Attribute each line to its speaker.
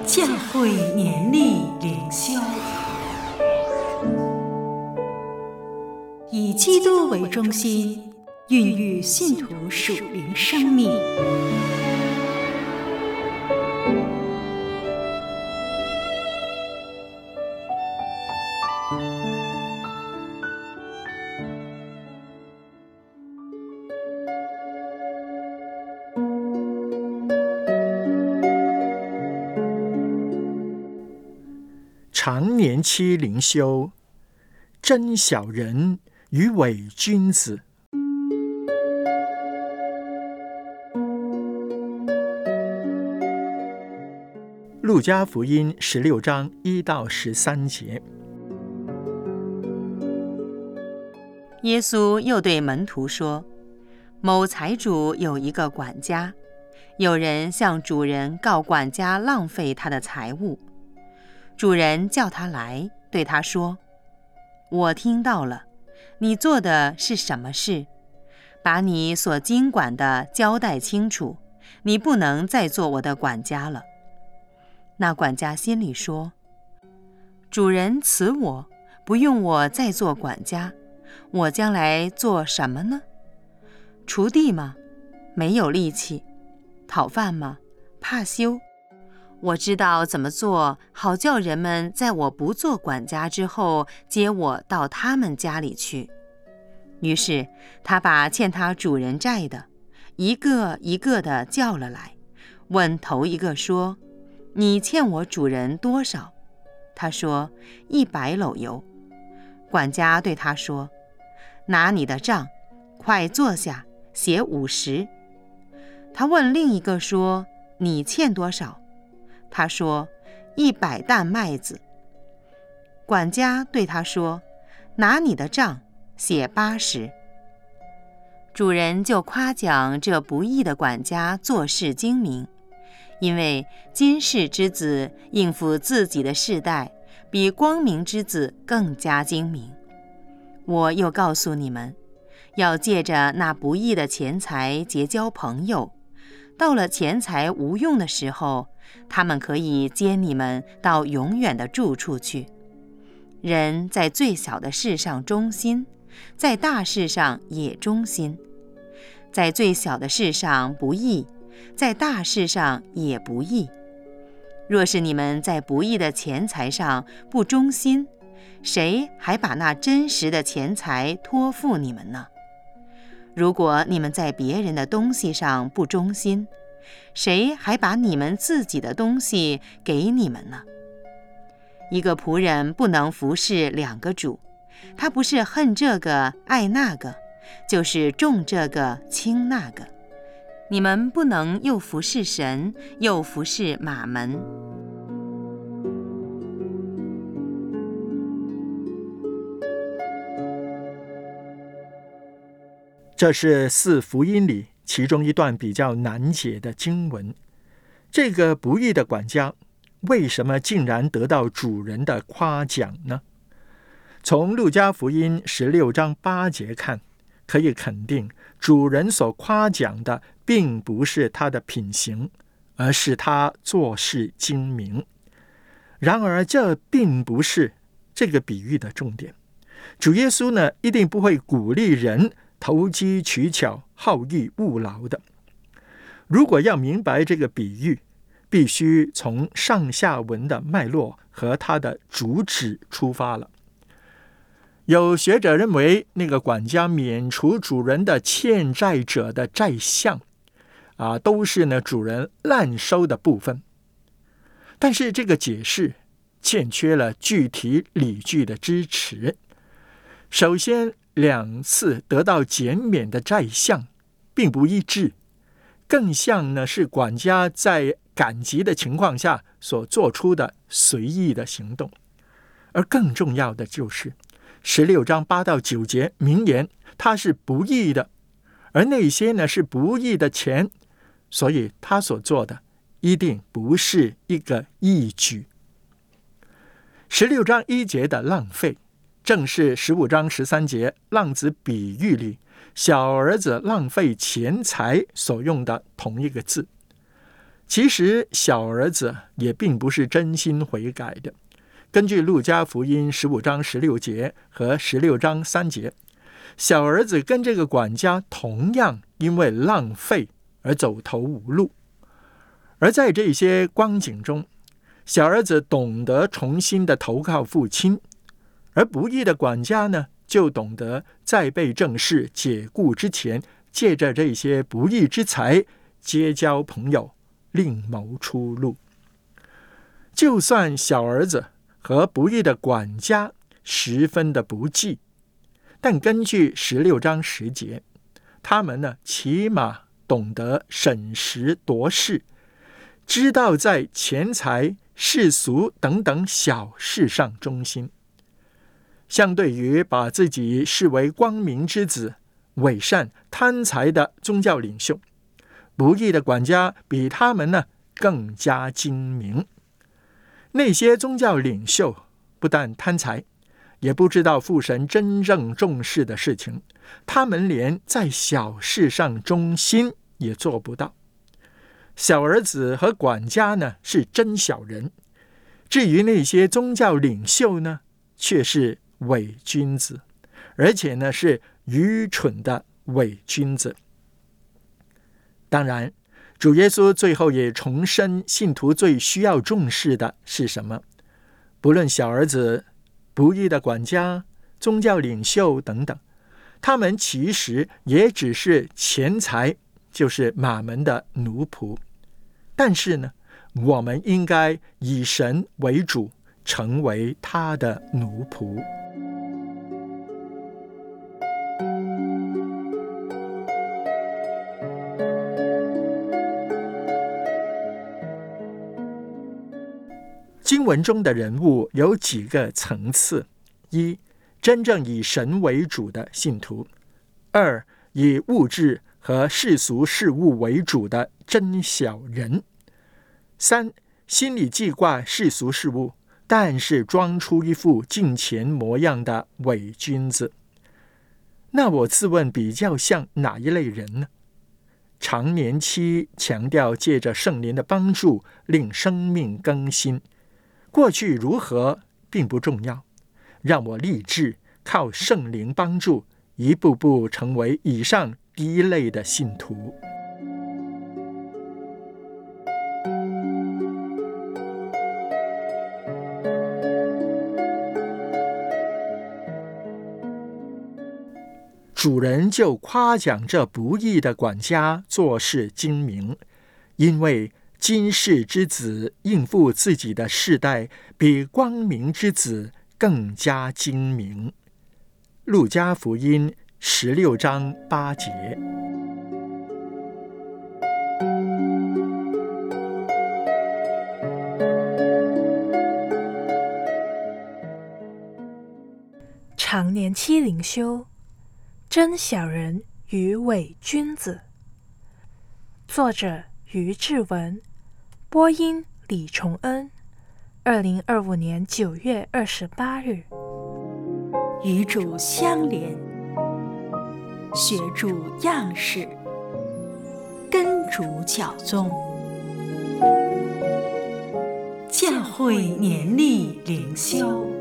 Speaker 1: 教会年历灵修，以基督为中心，孕育信徒属灵生命。
Speaker 2: 常年期灵修，真小人与伪君子。路加福音16章1到13节。
Speaker 3: 耶稣又对门徒说，某财主有一个管家，有人向主人告管家浪费他的财物。主人叫他来，对他说，我听到了，你做的是什么事？把你所经管的交代清楚，你不能再做我的管家了。那管家心里说，主人辞我，不用我再做管家，我将来做什么呢？锄地吗？没有力气。讨饭吗？怕羞。我知道怎么做，好叫人们在我不做管家之后，接我到他们家里去。于是他把欠他主人债的一个一个的叫了来，问头一个说，你欠我主人多少？他说100篓油。管家对他说，拿你的账，快坐下，写50。他问另一个说，你欠多少？他说100担麦子。管家对他说，拿你的账，写80。主人就夸奖这不义的管家做事精明，因为今世之子应付自己的世代，比光明之子更加精明。我又告诉你们，要借着那不义的钱财结交朋友，到了钱财无用的时候，他们可以接你们到永远的住处去。人在最小的事上忠心，在大事上也忠心；在最小的事上不义，在大事上也不义。若是你们在不义的钱财上不忠心，谁还把那真实的钱财托付你们呢？如果你们在别人的东西上不忠心，谁还把你们自己的东西给你们呢？一个仆人不能服侍2个主，他不是恨这个爱那个，就是重这个轻那个。你们不能又服侍神，又服侍马门。
Speaker 2: 这是4福音里其中一段比较难解的经文。这个不义的管家为什么竟然得到主人的夸奖呢？从路加福音16章8节看，可以肯定主人所夸奖的并不是他的品行，而是他做事精明。然而这并不是这个比喻的重点。主耶稣呢，一定不会鼓励人投机取巧、好逸恶劳的。如果要明白这个比喻，必须从上下文的脉络和它的主旨出发了。有学者认为，那个管家免除主人的欠债者的债项都是呢主人滥收的部分。但是这个解释欠缺了具体理据的支持。首先，2次得到减免的债项并不一致，更像呢是管家在赶急的情况下所做出的随意的行动。而更重要的就是16章8到9节明言他是不义的，而那些呢是不义的钱，所以他所做的一定不是一个义举。16章1节的浪费，正是15章13节浪子比喻里小儿子浪费钱财所用的同一个字。 其实小儿子也并不是真心悔改的。根据路加福音15章16节和16章3节，小儿子跟这个管家同样因为浪费而走投无路。而在这些光景中，小儿子懂得重新的投靠父亲，而不义的管家呢，就懂得在被正式解雇之前，借着这些不义之财结交朋友，另谋出路。就算小儿子和不义的管家十分的不济，但根据16章10节，他们呢起码懂得审时度势，知道在钱财、世俗等等小事上忠心。相对于把自己视为光明之子、伪善贪财的宗教领袖，不义的管家比他们呢更加精明。那些宗教领袖不但贪财，也不知道父神真正重视的事情，他们连在小事上忠心也做不到。小儿子和管家呢是真小人，至于那些宗教领袖呢，却是伪君子，而且呢是愚蠢的伪君子。当然，主耶稣最后也重申，信徒最需要重视的是什么？不论小儿子、不义的管家、宗教领袖等等，他们其实也只是钱财，就是马门的奴仆。但是呢，我们应该以神为主，成为他的奴仆。经文中的人物有几个层次：一、真正以神为主的信徒；二、以物质和世俗事物为主的真小人；三、心里记挂世俗事物，但是装出一副敬虔模样的伪君子。那我自问比较像哪一类人呢？常年期强调借着圣灵的帮助令生命更新，过去如何并不重要，让我立志靠圣灵帮助，一步步成为以上第一类的信徒。主人就夸奖这不义的管家做事精明，因为今世之子应付自己的世代，比光明之子更加精明。路加福音16章8节。
Speaker 4: 常年期灵修，真小人与伪君子。作者于志文，播音李崇恩。2025年9月28日。
Speaker 1: 与主相连，学主样式，跟主教宗。教会年历灵修。